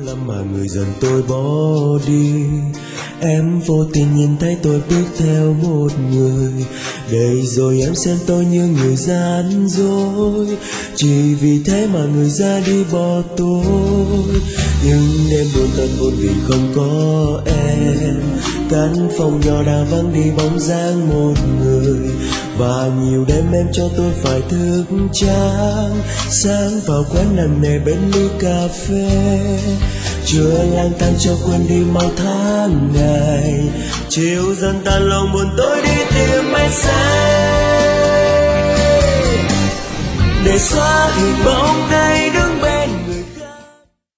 lắm mà người dần tôi bỏ đi. Em vô tình nhìn thấy tôi bước theo một người, để rồi em xem tôi như người gian dối. Chỉ vì thế mà người ra đi bỏ tôi. Nhưng đêm buồn thật buồn vì không có em. Căn phòng nhỏ đã vắng đi bóng dáng một người. Và nhiều đêm em cho tôi phải thức trắng, sáng vào quán nằm nề bên ly cà phê. Chưa lang thang cho quên đi mau tháng ngày, chiều dần tan lòng buồn tôi đi tìm mây xanh. Để xóa hình bóng đây đứng